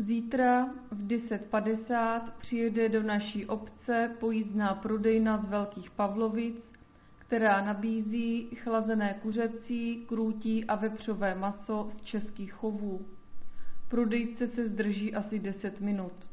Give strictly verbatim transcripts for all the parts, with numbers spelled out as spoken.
Zítra v deset padesát přijede do naší obce pojízdná prodejna z Velkých Pavlovic, která nabízí chlazené kuřecí, krůtí a vepřové maso z českých chovů. Prodejce se zdrží asi deset minut.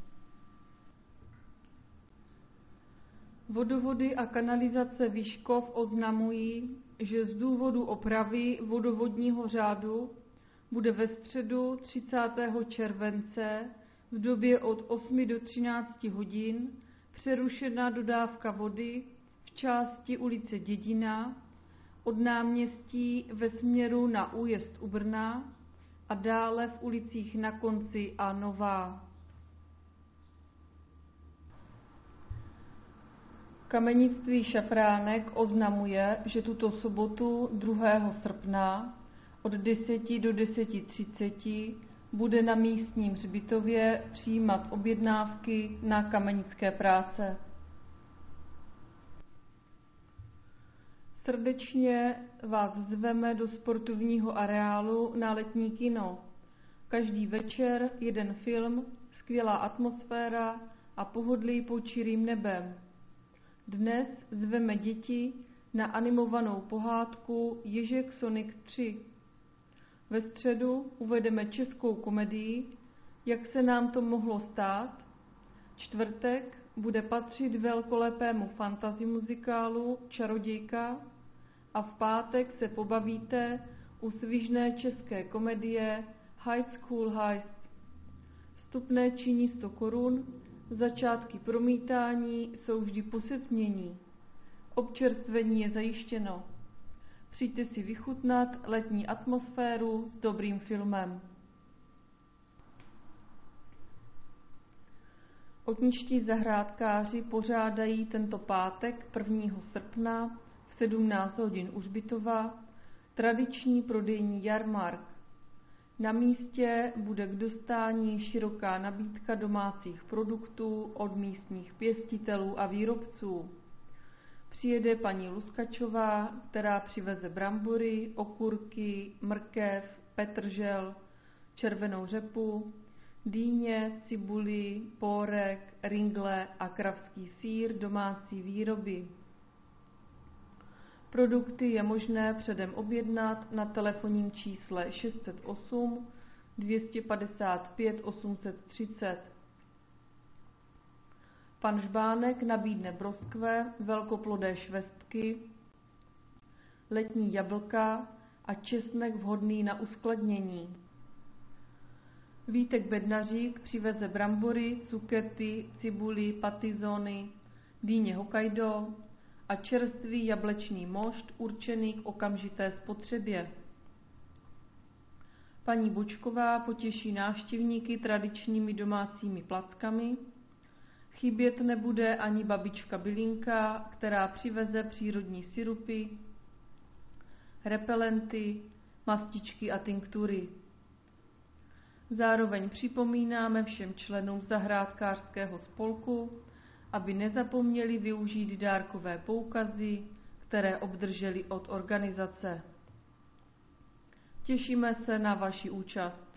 Vodovody a kanalizace Vyškov oznamují, že z důvodu opravy vodovodního řádu bude ve středu třicátého července v době od osmi do třinácti hodin přerušena dodávka vody v části ulice Dědina od náměstí ve směru na újezd u Brna a dále v ulicích Na Konci a Nová. Kamenictví Šafránek oznamuje, že tuto sobotu druhého srpna od deseti do deseti třiceti bude na místním hřbitově přijímat objednávky na kamenické práce. Srdečně vás zveme do sportovního areálu na letní kino. Každý večer jeden film, skvělá atmosféra a pohodlí pod čirým nebem. Dnes zveme děti na animovanou pohádku Ježek Sonic tři. Ve středu uvedeme českou komedii Jak se nám to mohlo stát. Čtvrtek bude patřit velkolepému fantasy muzikálu Čarodějka a v pátek se pobavíte u svižné české komedie High School Heist. Vstupné činí sto korun, začátky promítání jsou vždy po setmění. Občerstvení je zajištěno. Přijďte si vychutnat letní atmosféru s dobrým filmem. Otničtí zahrádkáři pořádají tento pátek prvního srpna v sedmnáct hodin u hřbitova tradiční prodejní jarmark. Na místě bude k dostání široká nabídka domácích produktů od místních pěstitelů a výrobců. Přijede paní Luskačová, která přiveze brambory, okurky, mrkev, petržel, červenou řepu, dýně, cibuli, pórek, ringle a kravský sýr domácí výroby. Produkty je možné předem objednat na telefonním čísle šest set osm dvě stě padesát pět osm set třicet. Pan Žbánek nabídne broskve, velkoplodé švestky, letní jablka a česnek vhodný na uskladnění. Vítek Bednařík přiveze brambory, cukety, cibuli, patizony, dýně Hokkaido a čerstvý jablečný mošt určený k okamžité spotřebě. Paní Bočková potěší návštěvníky tradičními domácími plackami. Chybět nebude ani babička Bylinka, která přiveze přírodní sirupy, repelenty, mastičky a tinktury. Zároveň připomínáme všem členům zahrádkářského spolku, aby nezapomněli využít dárkové poukazy, které obdrželi od organizace. Těšíme se na vaši účast.